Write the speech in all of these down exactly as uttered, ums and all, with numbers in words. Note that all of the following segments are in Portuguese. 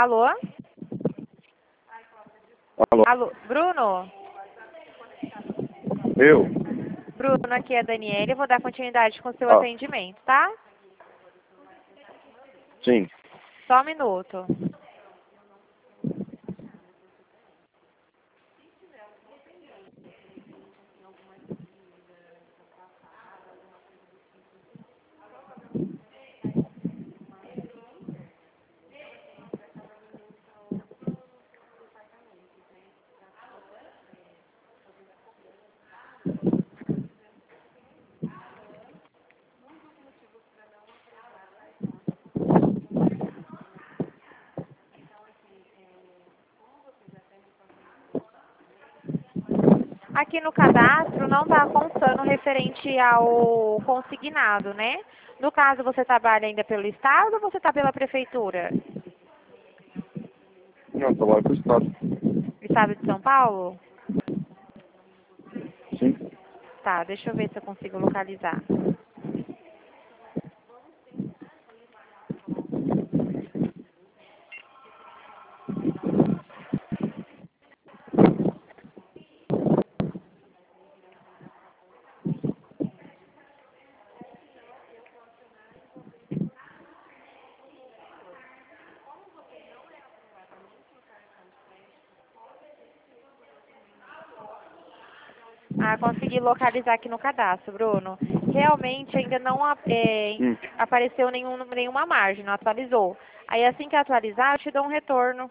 Alô? Alô? Alô? Bruno? Eu? Bruno, aqui é a Daniela. Eu vou dar continuidade com o seu Ah, atendimento, tá? sim. Só um minuto. Aqui no cadastro não está constando referente ao consignado, né? No caso, você trabalha ainda pelo Estado ou você está pela Prefeitura? Não, trabalho para o Estado. Estado de São Paulo? Sim. Tá, deixa eu ver se eu consigo localizar. Ah, consegui localizar aqui no cadastro, Bruno. Realmente ainda não a- é, Hum, apareceu nenhum, nenhuma margem, não atualizou. Aí assim que atualizar, eu te dou um retorno.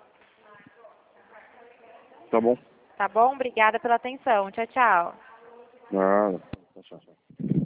tá bom. Tá bom? Obrigada pela atenção. Tchau, tchau. Nada. Tchau, tchau.